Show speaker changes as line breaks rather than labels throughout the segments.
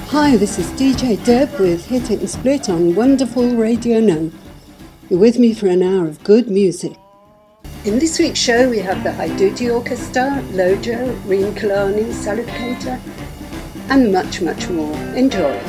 Hi, this is DJ Deb with Hit It and Split on Wonderful Radio Now. You're with me for an hour of good music. In this week's show, we have the High Duty Orchestra, Lojo, Reem Kalani, Salif Keita, and much, much more. Enjoy.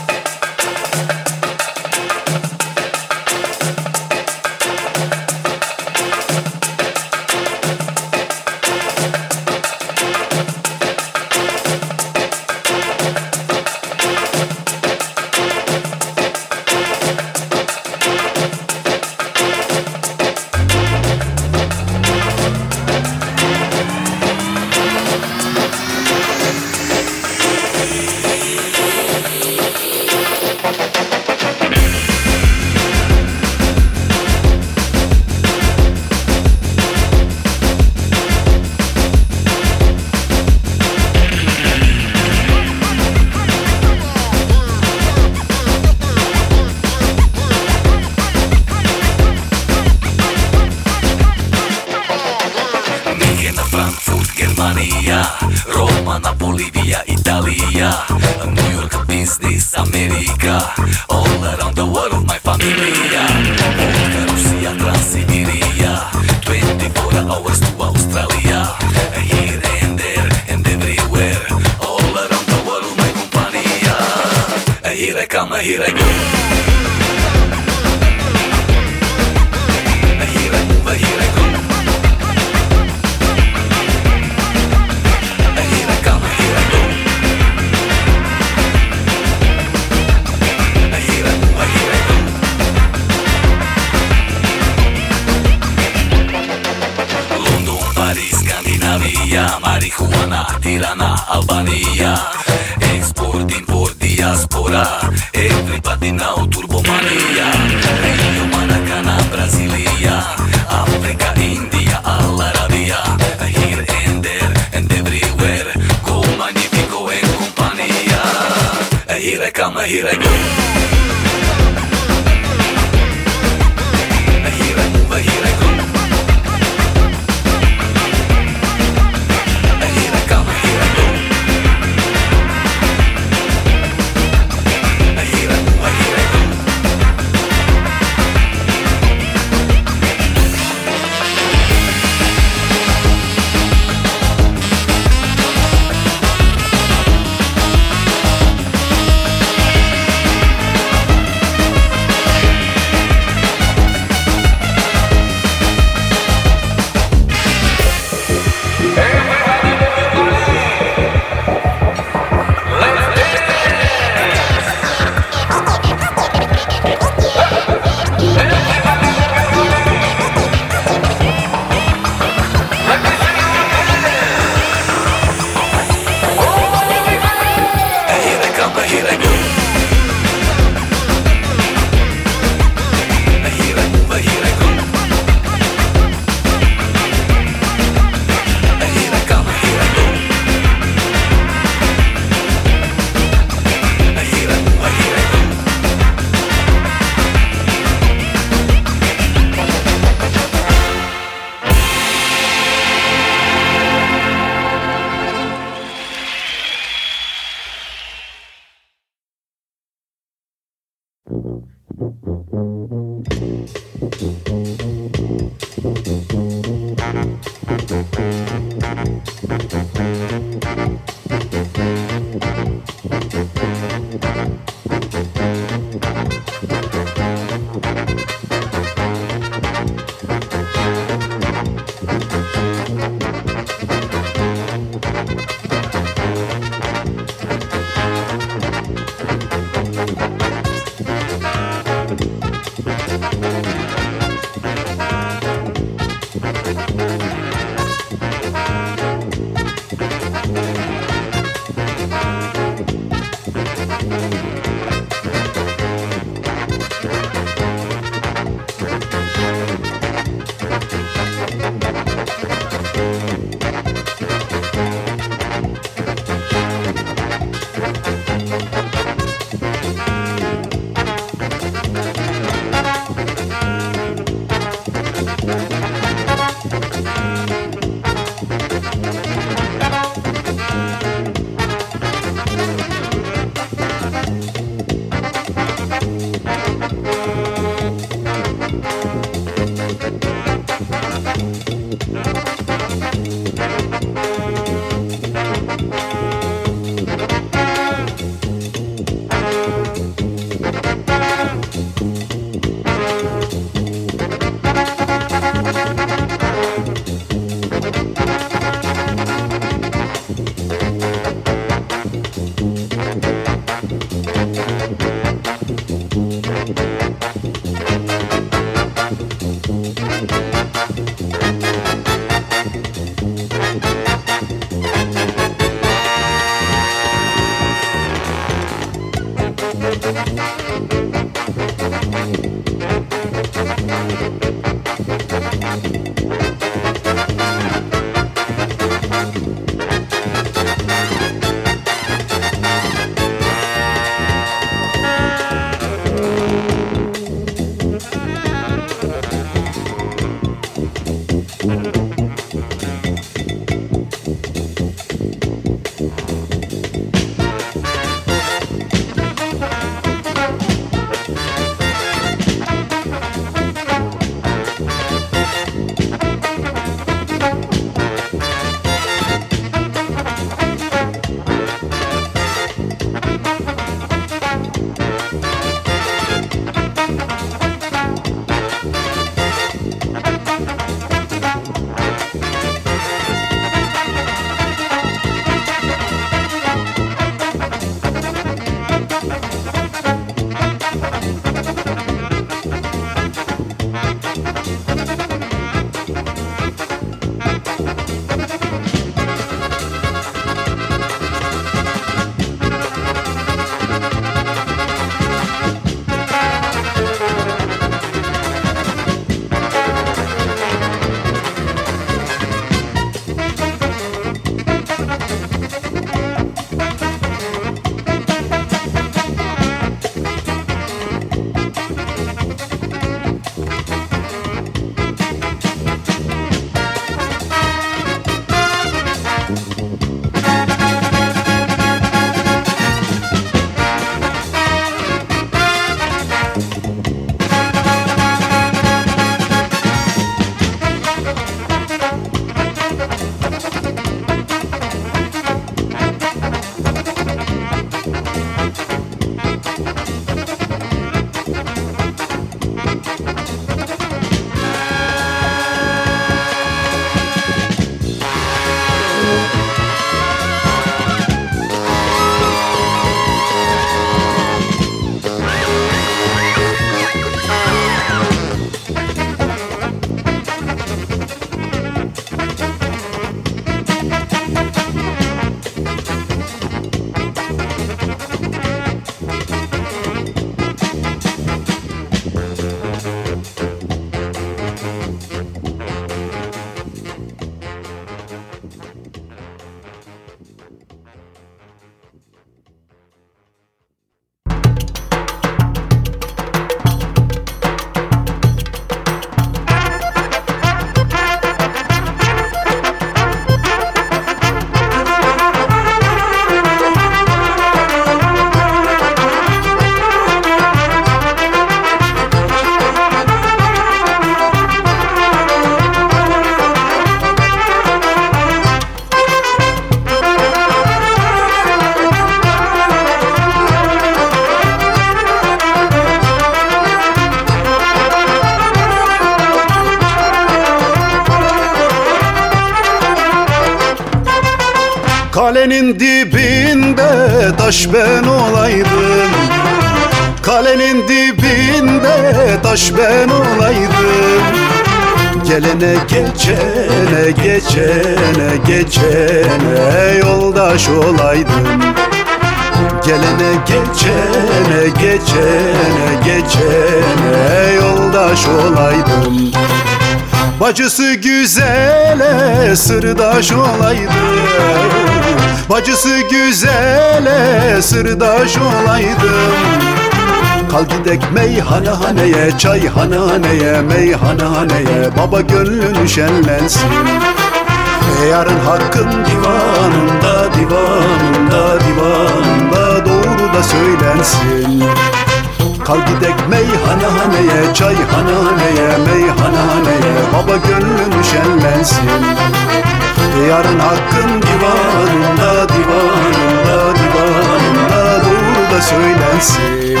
Kalenin dibinde taş ben olaydım, kalenin dibinde taş ben olaydım. Gelene geçene geçene geçene yoldaş olaydım. Gelene geçene geçene geçene yoldaş olaydım. Bacısı güzele sırdaş olaydım, bacısı güzele sırdaş olaydım. Kal gidek meyhanehaneye, çayhaneye, meyhanehaneye, baba gönlün şenlensin. Yarın hakkın divanında, divanında, divanında doğru da söylensin. Kal gidek meyhanehaneye, çayhaneye, meyhanehaneye, baba gönlün şenlensin. Yarın hakkın divanında, divanında, divanında doğru da söylensin.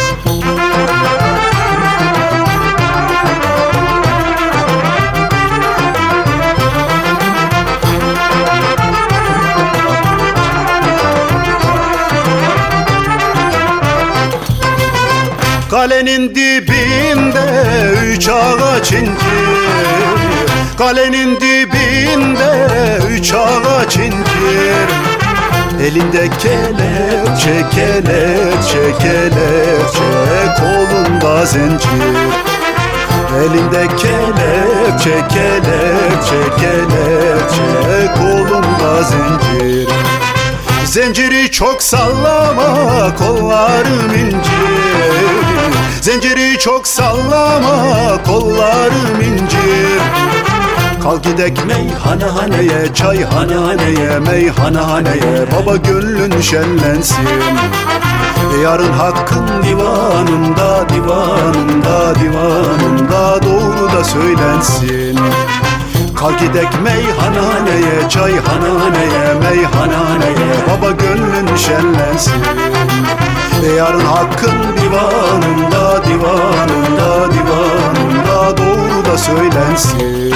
Kalenin dibinde üç ağaç incir, kalenin dibinde üç ağaç incir. Elinde kelepçe, kelepçe, kelepçe, kolunda zincir. Elinde kelepçe, kelepçe, kelepçe, kolunda zincir. Zinciri çok sallama, kollarım incir. Zinciri çok sallama, kollarım incir. Kal gidek meyhanehaneye, çayhaneye, meyhanehaneye, baba gönlün şenlensin. Yarın hakkın divanında, divanında, divanında doğru da söylensin. Kal gidek meyhanehaneye, çayhaneye, meyhanehaneye, baba gönlün şenlensin. Yarın hakkın divanında, divanında, divanında doğru da söylensin.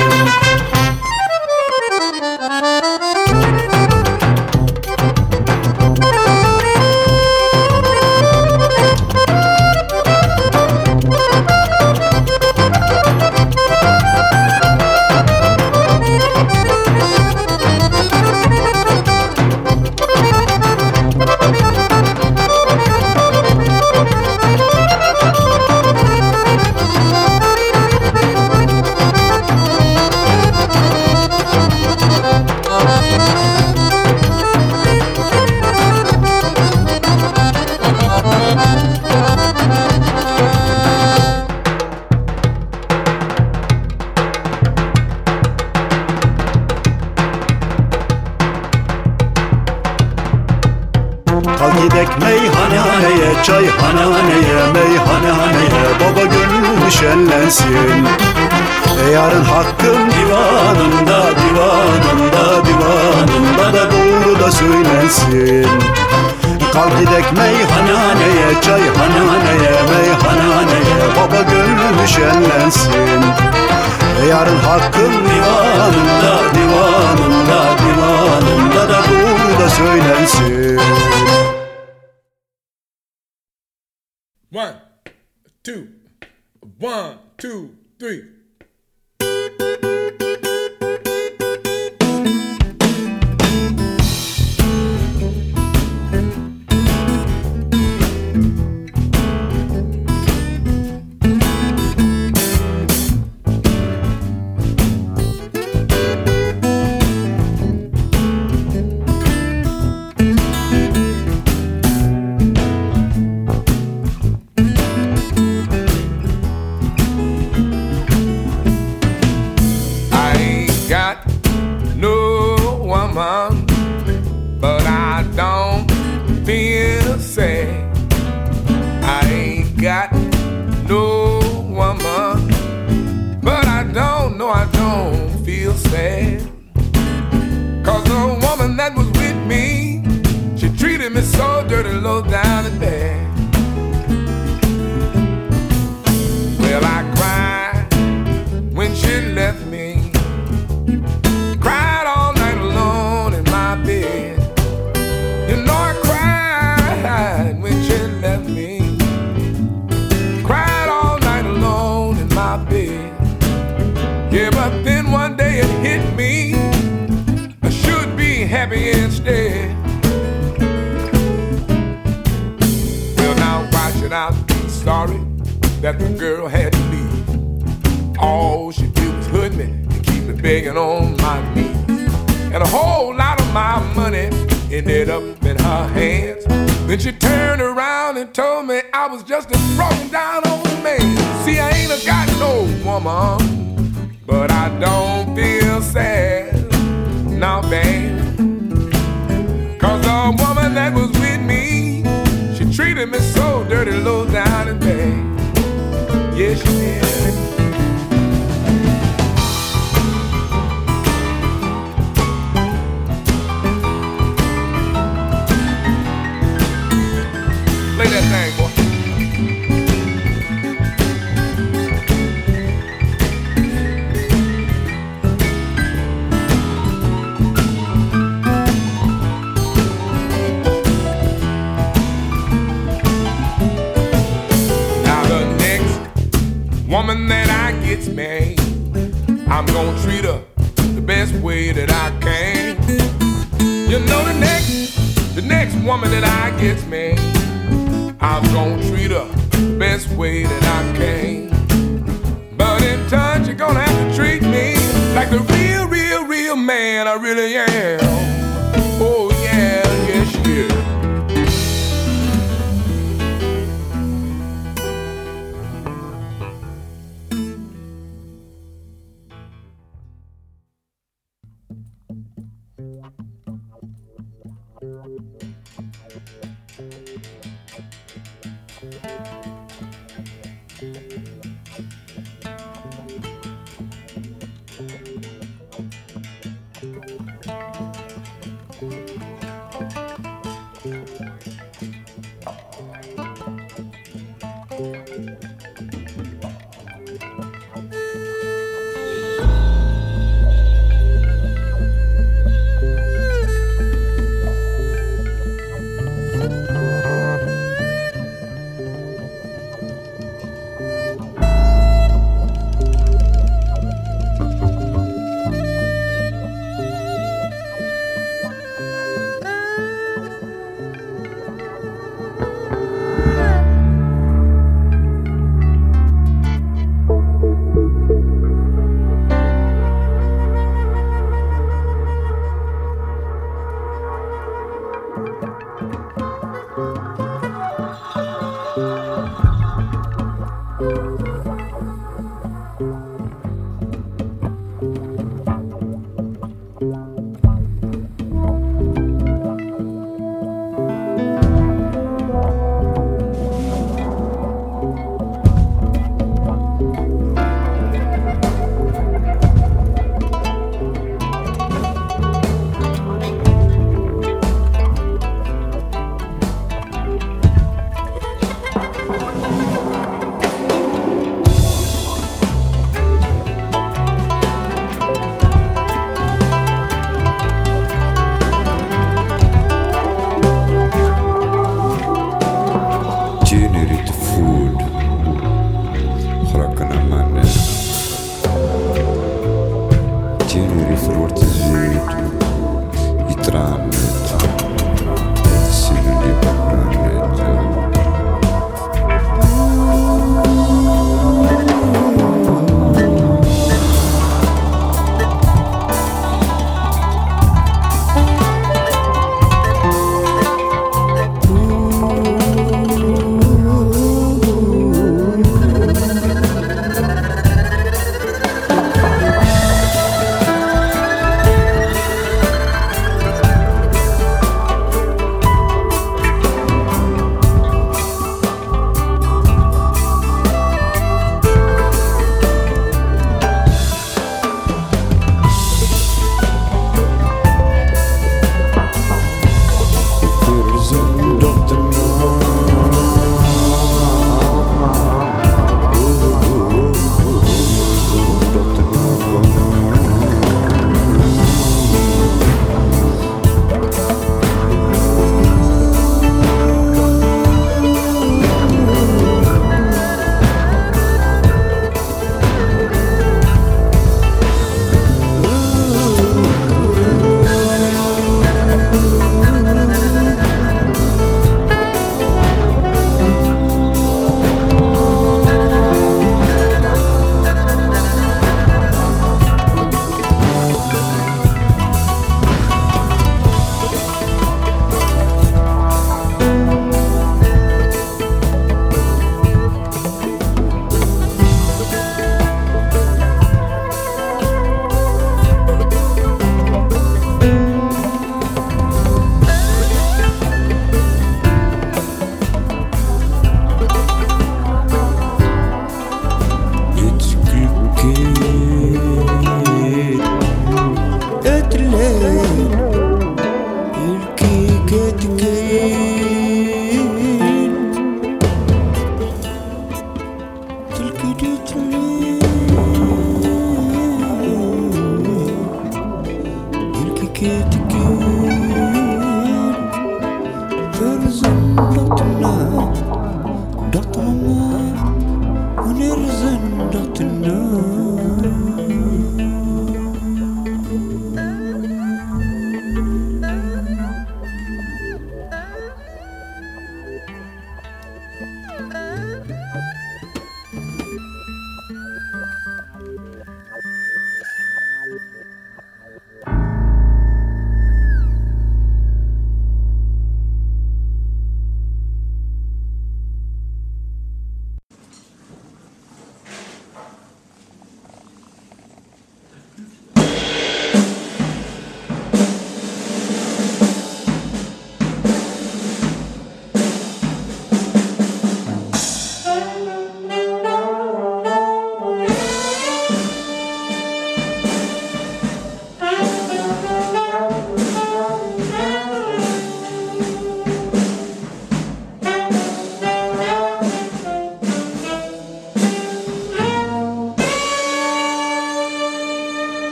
Kal gidek meyhanehaneye, çayhaneye, meyhanehaneye, baba gönlün şenlensin. Yarın hakkın divanında, divanında, divanında da doğru da söylensin. Kal gidek meyhanehaneye, çayhaneye, meyhanehaneye, baba gönlün şenlensin. Yarın hakkın divanında, divanında, divanında da doğru da söylensin.
1, 2, 1, 2, 3. But I don't feel sad. I ain't got no woman, but I don't feel sad. 'Cause the woman that was with me, she treated me so dirty, low down and bad. Well, I cried when she left me, cried all night alone in my bed. instead. Well, now why should I be sorry that the girl had to leave? All she did was hurt me and keep me begging on my knees. And a whole lot of my money ended up in her hands. Then she turned around and told me I was just a broken down old man. See, I ain't got no woman, but I don't feel sad, now bad. Cause the woman that was with me, she treated me so dirty, low down and bad. Yeah, she did. Play that thing, boy. Now the next woman that I gets married, I'm gonna treat her the best way that I can. You know the next woman that I gets married, I'm gonna treat her the best way that I can. But in turn, you're gonna have to treat me like the real, real, real man I really am. Oh yeah, yes you is.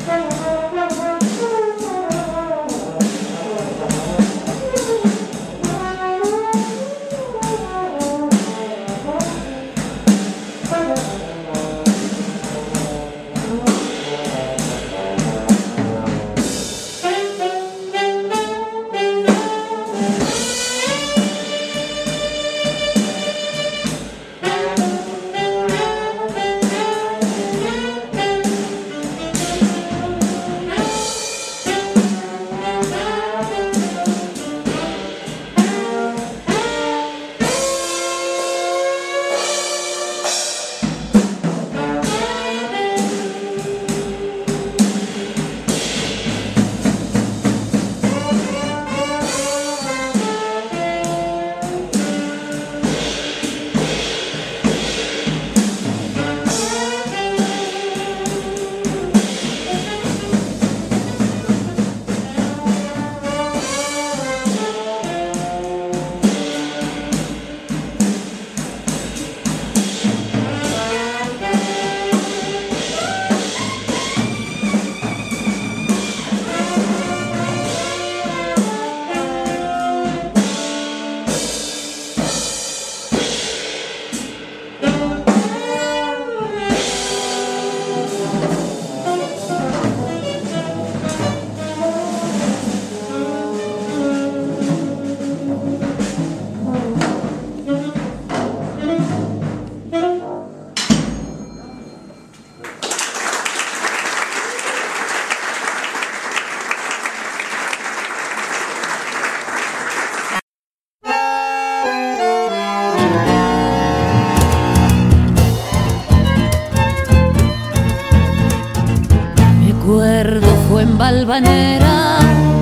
Valvanera,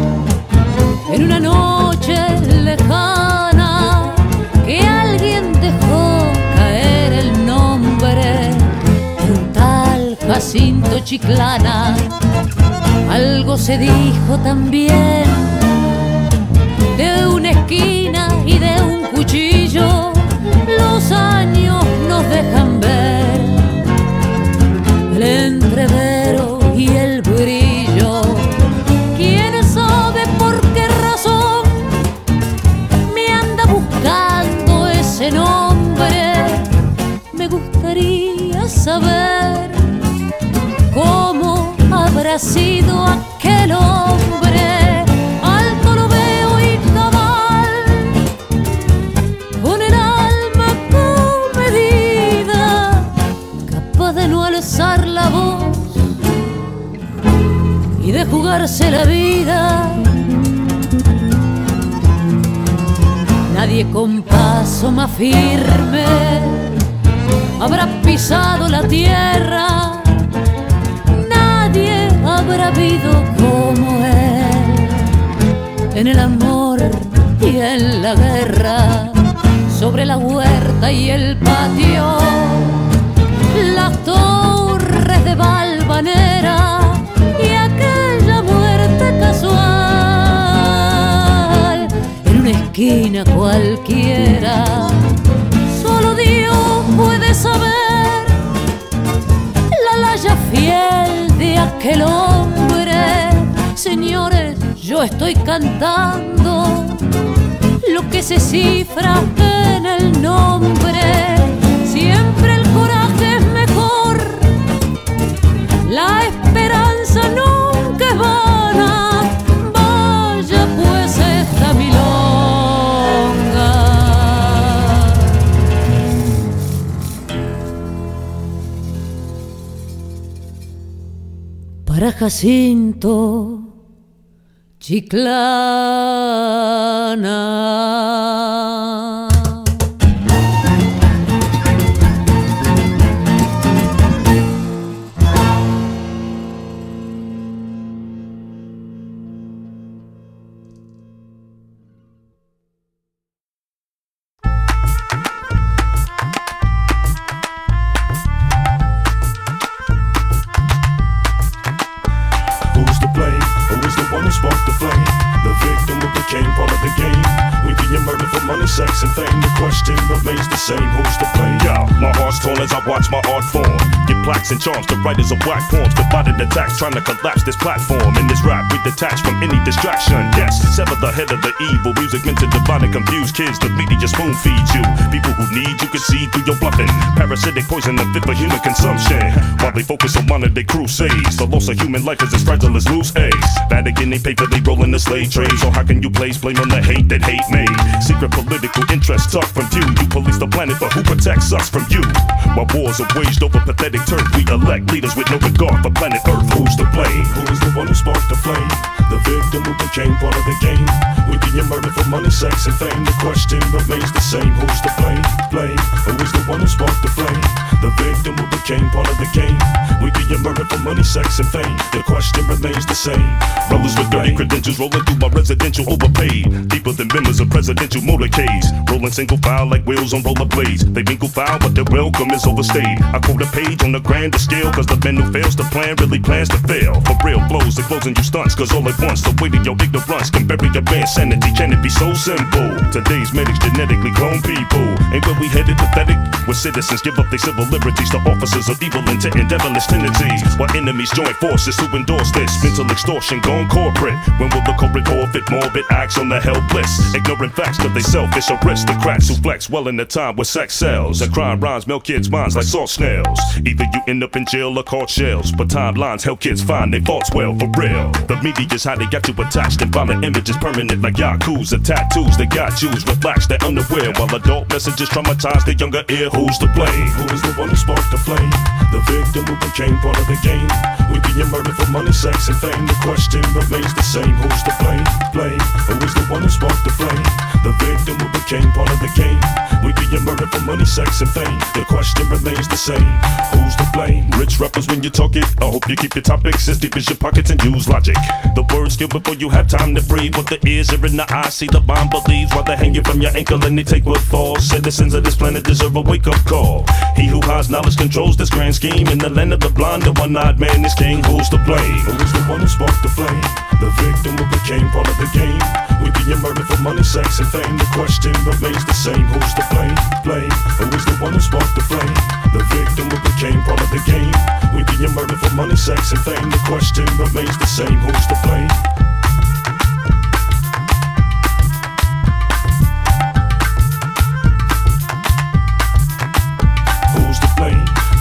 en una noche lejana, que alguien dejó caer el nombre de un tal Jacinto Chiclana. Algo se dijo también de una esquina y de un cuchillo. Los años nos dejan ver el entrevero y el brillo. ¿Quién sabe por qué razón me anda buscando ese nombre? Me gustaría saber cómo habrá sido aquel hombre. Alto lo veo y cabal, con el alma comedida, capaz de no alzar la voz y de jugarse la vida. Nadie con paso más firme habrá pisado la tierra, nadie habrá habido como él en el amor y en la guerra, sobre la huerta y el patio, las torres de Valvanera y aquella muerte casual en una esquina cualquiera. Solo Dios puede saber la laya fiel de aquel hombre. Señores, yo estoy cantando lo que se cifra en el nombre. Siempre el coraje es mejor, la esperanza nunca es vana. Vaya pues esta milonga. Para Jacinto Chiclana.
Sparked the flame. The victim who became part of the game. We being murdered for money, sex, and fame. The question remains the same, who's to blame? Yeah, my heart's torn as I watch my art form. Get plaques and charms to writers of whack forms. Divided attacks trying to collapse this platform. In this rap, we detach from any distraction. Yes, sever the head of the evil. Music meant to divide and confuse kids. The media spoon feeds you. People who need you can see through your bluffing. Parasitic poison and fit for human consumption. While they focus on modern day crusades. The loss of human life is as fragile as loose eggs. Vatican ain't paper, they roll in the slave trade. So how can you place blame on the hate that hate made? Secret political interests tucked from view. You police the planet, but who protects us from you? While wars are waged over pathetic turf, we elect leaders with no regard for planet Earth. Who's to blame? Who is the one who sparked the flame? The victim who became part of the game. We being murdered for money, sex, and fame. The question remains the same. Who's to blame? Blame. Who is the one who sparked the flame? The victim who became part of the game. We being murdered for money, sex, and fame. The question remains the same. Rollers with dirty credentials rolling through my residential overpaid. Deeper than members of presidential motorcades. Rolling single file like wheels on rollerblades. They winkle foul, but their welcome is overstayed. I quote a page on the grander scale, cause the man who fails to plan really plans to fail. For real blows, they're closing you stunts, cause all at once the weight of your ignorance can bury your man's sanity. Can it be so simple? Today's medics genetically clone people. Ain't where we headed pathetic? Where citizens give up their civil liberties to officers of evil intent and devilish tendencies. While enemies join forces to endorse this mental extortion gone corporate. When will the corporate forfeit morbid acts on the helpless? Ignorant facts cause they selfish aristocrats who flex well in the time where sex sells. And crime rhymes melt kids' minds like salt snails. Either you end up in jail or caught shells. But timelines help kids find their thoughts well for real. The media's how they got you attached and violent images permanent like yakuza tattoos. They got Jews relaxed, they're unaware. While adult messages traumatize the younger ear. Who's to blame? Who is the one who sparked the flame? The victim who became part of the game. We being murdered for money, sex, and fame. The question remains the same. Who's to blame? Blame. Who is the one who sparked the flame? The victim who became part of the game. We being murdered for money, sex, and fame. The question remains the same. Who's to blame? Rich rappers, when you talk it, I hope you keep your topics as deep as your pockets and use logic. The words kill before you have time to breathe. What the ears are in the eyes, see the mind believes. While they hang you from your ankle and they take what falls. Citizens of this planet deserve a wake-up call. He who hides knowledge controls this grand scheme. In the land of the blind, the one-eyed man is king. Who's to blame? Who is the one who sparked the flame? The victim who became part of the game. We being murdered for money, sex, and fame. The question remains the same. Who's to blame? Blame. Who is the one who sparked the flame? The victim who became part of the game. We being murdered for money, sex, and fame. The question remains the same. Who's to blame? Who's to blame?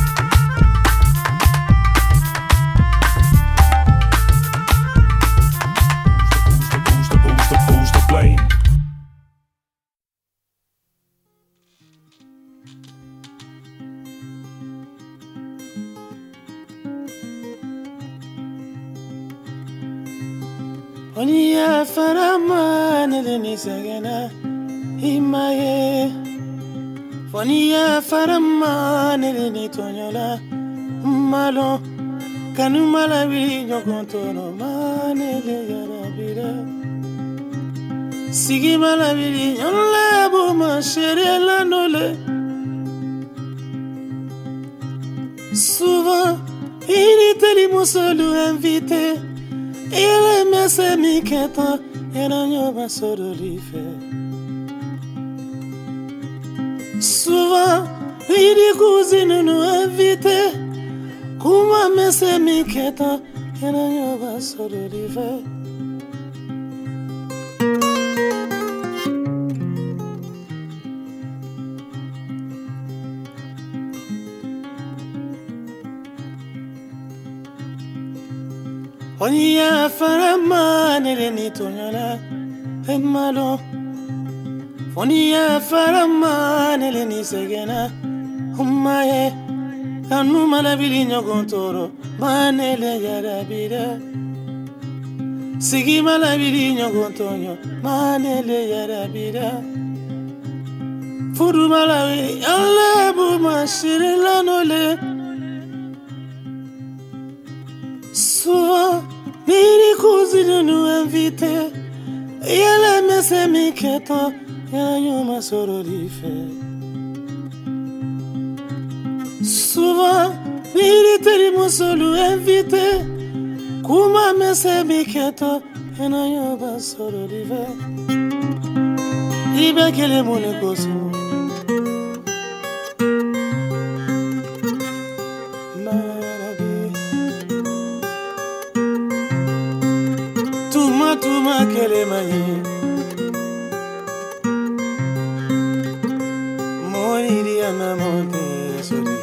Who's to blame?
Onia farama nilini sagana imaye. Onia farama nilini tonyola malo kanu malabi nyokontono manele yarabira. Sigi malabi nyola bo ma chérie la nole. Souvent il était limosolo invité. Il aimait ses miquettes et n'en pas sororife. Souvent, il dit cousine nous invite. Comment mais ses miquettes et n'en pas sororife. Onia farama nilini tonyola emalo. Onia farama nilini segena umaye kanu malabili nyogontoro manele yarabira. Sigi malabili nyogontonyo manele yarabira. Fudu malawi Allah bu mashire lanole. Souvent, mes cousines nous invitent. Et elle aime ses miquettes. Et elle m'a sororife. Souvent, mes télimos nous invitent. Comment me ses miquettes. Et elle m'a sororife. ibekele mune koso tuma kele manye moni dia na monte sori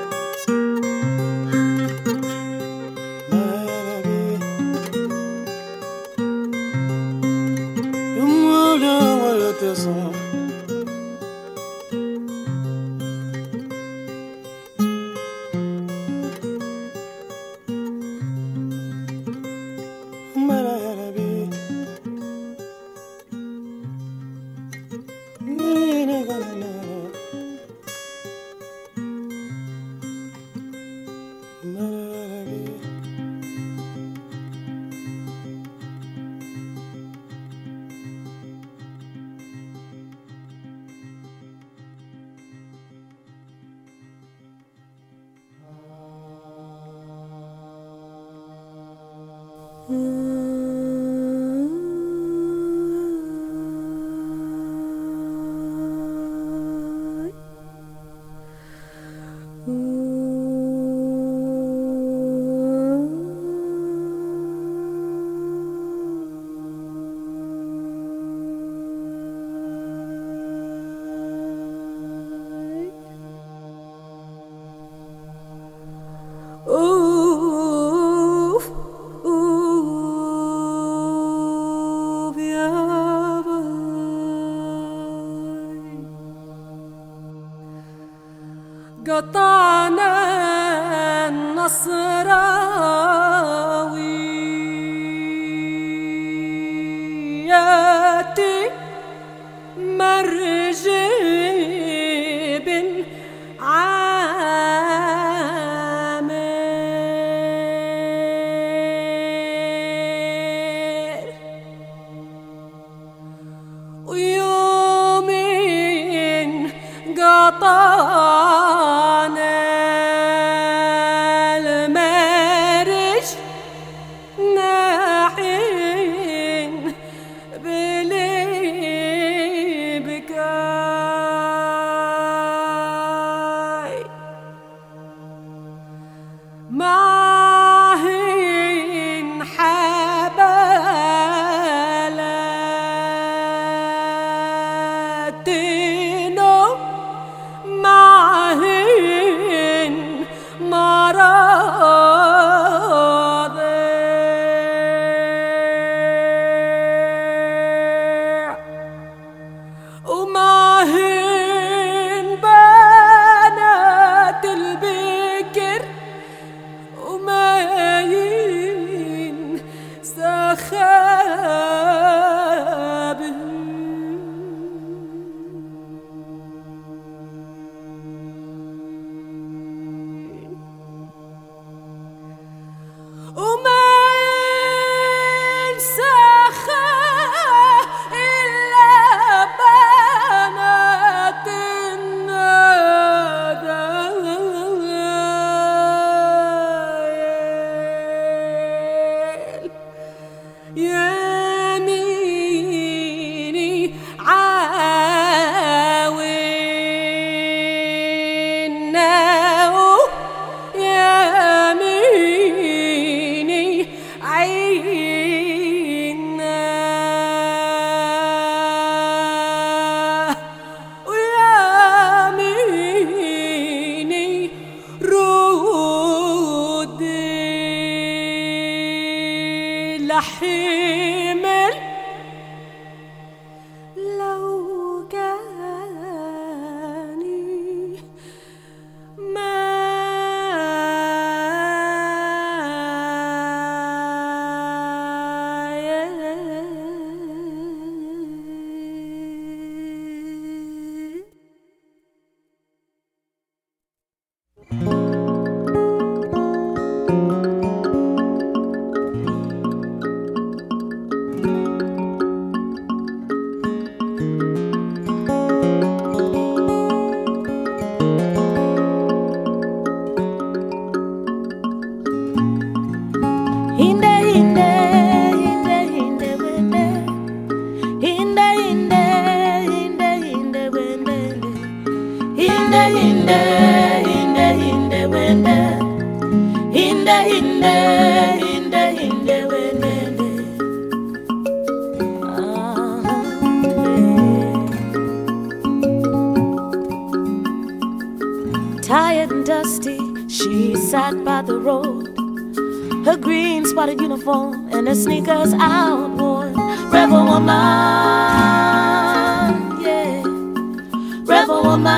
قطعنا النصراويات مرجب عامر ويوم قطعنا المرج ناحين بليبكاي معهن حبالاتنا معهن مراضع ومعهن بنات البكر وماين سخاب وماين سخاب إلا بنات النادل يميني عاونا يميني عينا ويميني رود لحمل لو كاني ما
spotted uniform and his sneakers outworn. Rebel woman, yeah. Rebel woman,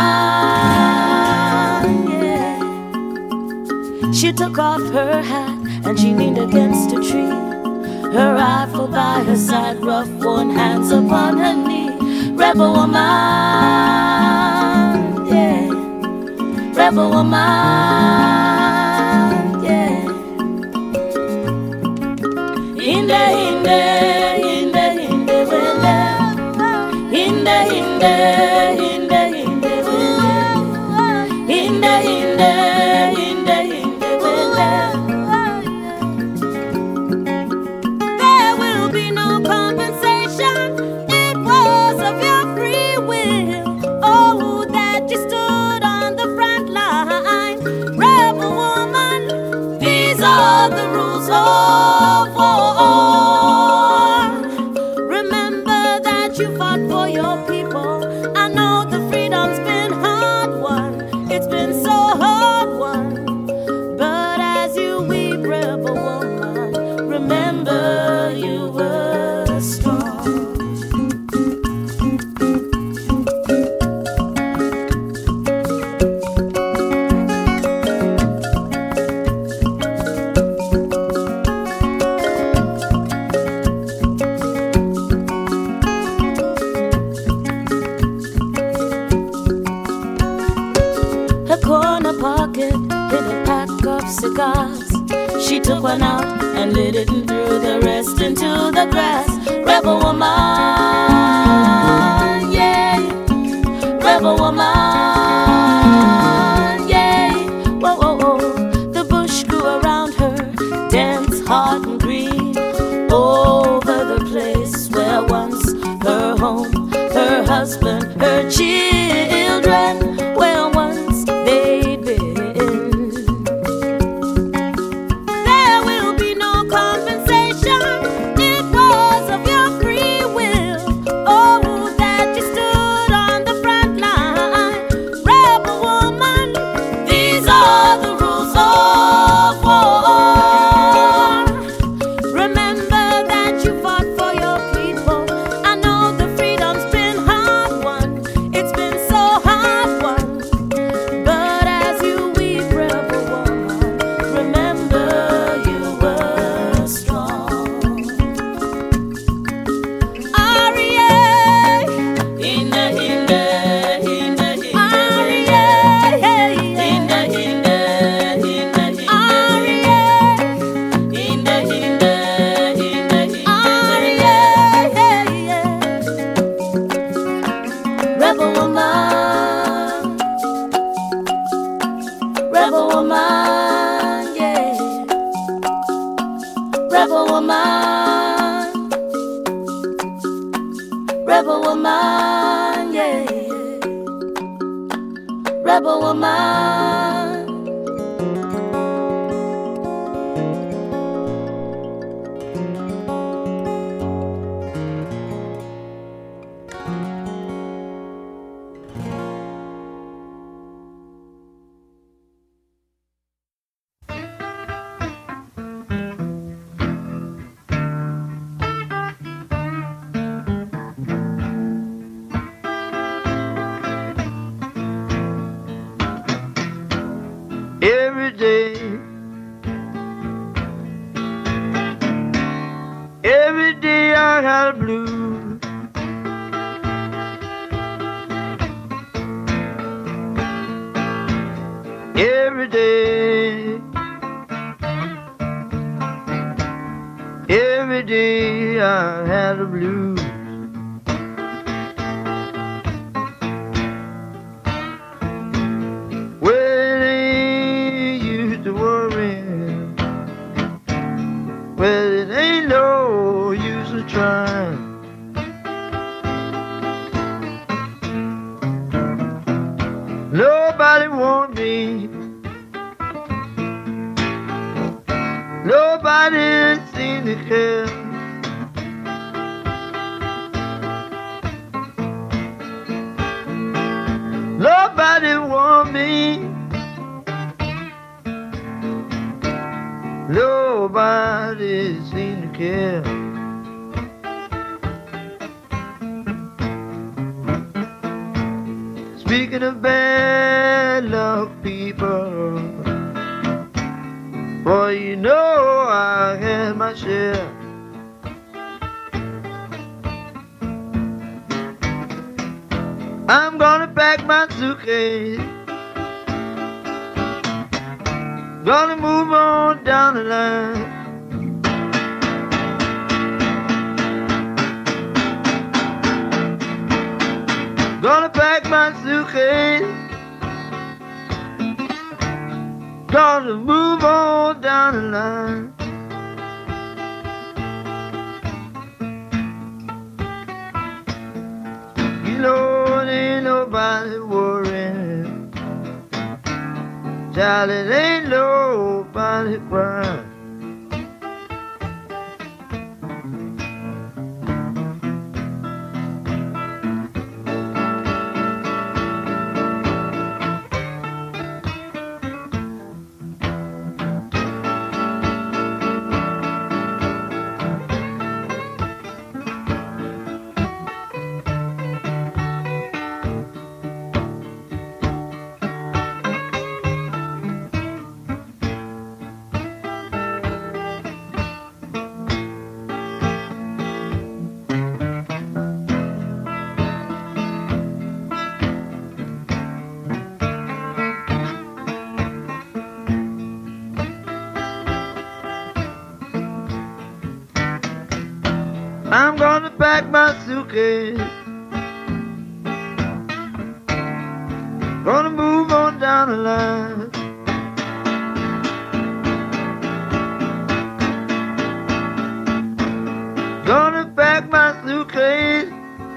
yeah. She took off her hat and she leaned against a tree. Her rifle by her side, rough worn hands upon her knee. Rebel woman, yeah. Rebel woman, yeah. Hinde, hinde, hinde, hinde, wende. Hinde, hinde, hinde, hinde, wende. Hinde, hinde, hinde, hinde, wende. There will be no compensation. It was of your free will. Oh, that you stood on the front line. Rebel woman, these are the rules of war. Remember that you fought for your people. I know the freedom's been hard won. It's been so hard won. But as you weep, rebel woman, remember you were strong. Her corner pocket hid a pack of cigars. She took one out and lit it and threw the rest into the grass. Rebel woman, yeah. Rebel woman, yeah. Whoa, whoa, whoa. The bush grew around her, dense, hard and green. Over the place where once her home, her husband, her children, where once they'd been. There will be no compensation. It was of your free will. Oh, that you stood on the front line. Rebel woman, these are the rules of war. Remember that you fought for your people. I know the freedom's been hard won. It's been so hard won. But as you weep, rebel woman, remember you were strong. Arie, hinde, hinde, hinde, hinde. Arie, hinde, hinde, hinde, hinde. Arie, hinde, hinde, hinde, hinde. Arie, rebel woman, rebel woman, yeah. Rebel woman, rebel woman, yeah. Rebel woman.
Every day, every day I had a blue. Every day, every day I had a blue. Well, they used to worry. Well, it ain't no use of trying. Nobody want me. Nobody seems to care. Nobody want me. Nobody care. Speaking of bad luck, people, boy, you know I had my share. I'm gonna pack my suitcase, gonna move on down the line. Gonna pack my suitcase, gonna move on down the line. You know it ain't nobody worrying, child, it ain't nobody crying. I'm gonna pack my suitcase, gonna move on down the line. Gonna pack my suitcase,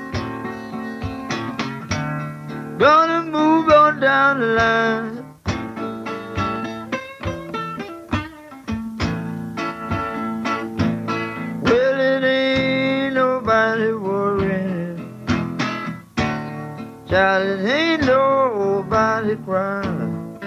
gonna move on down the line. Well, it ain't nobody worrying, child, it ain't nobody crying.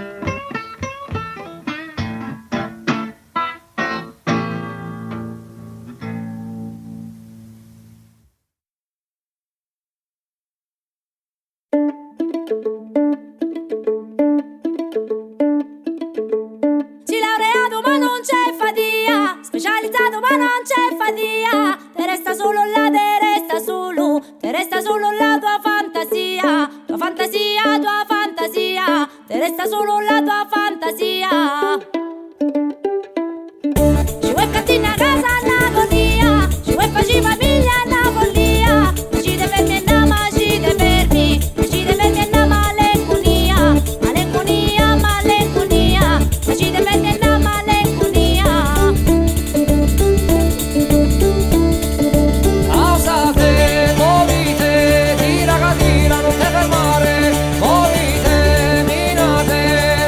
Si laureato ma non c'è fatia, specializzato ma non c'è fatia, te resta solo la, te resta solo, te resta solo la tua fantasia, tua fantasia, tua fantasia, te resta solo la tua fantasia. Ci vuoi cattina a casa un'agonia, ci vuoi facci famiglia una follia, ma ci deve fermi e na, ma ci deve fermi, ma ci deve fermi e na malenconia, malenconia, malenconia, ma ci deve fermi e na malenconia.
Alzate, muovite, tira cattina, non te fermare, muovite, minate,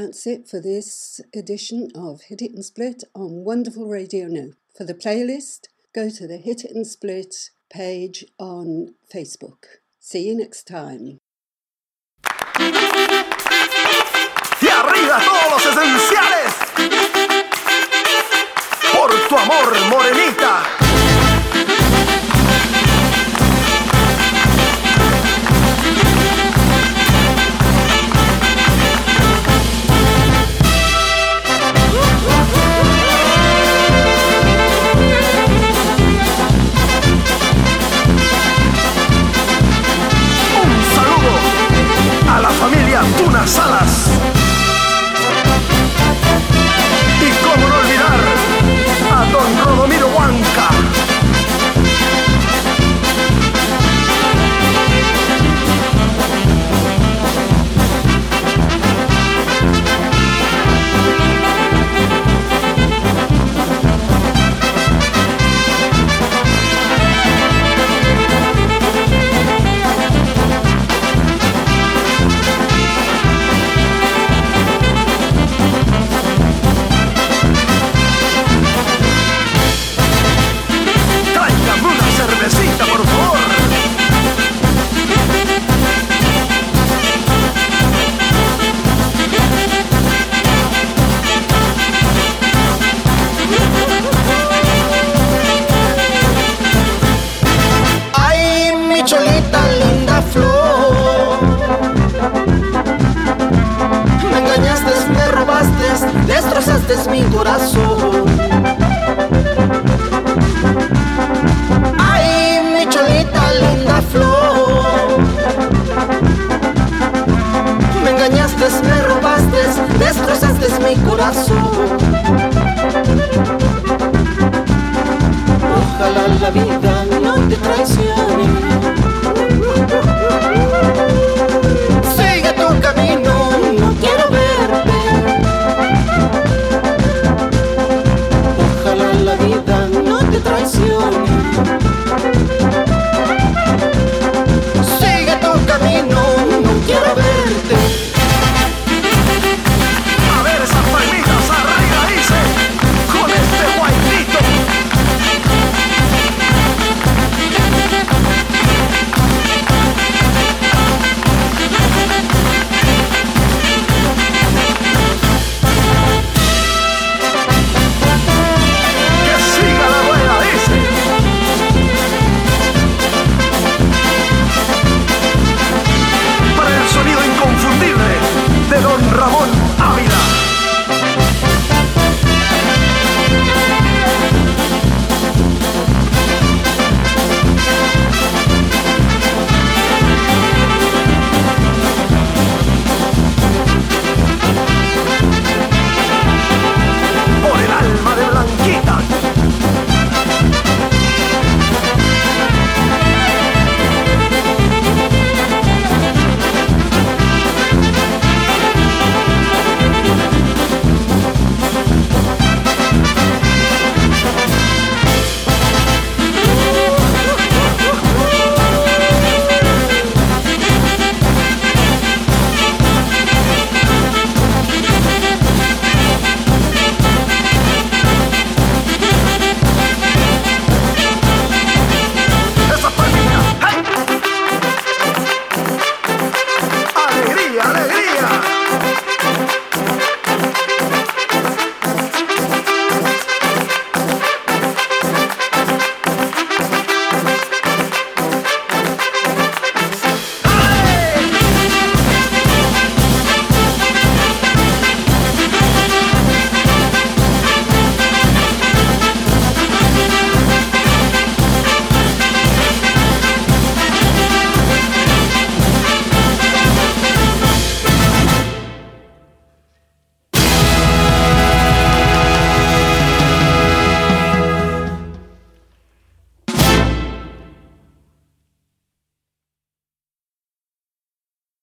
that's it for this edition of Hit It and Split on Wonderful Radio Now. For the playlist, go to the Hit It and Split page on Facebook. See you next time.
Y arriba todos los esenciales. Por tu amor, morenita. A la familia Tuna Salas. Y cómo no olvidar a don Rodomiro Huanca. Cervecita, por favor.
Ay, mi cholita, linda flor, me engañaste, me robaste, destrozaste mi corazón. Linda flor, me engañaste, me robaste, destrozaste mi corazón. Ojalá la vida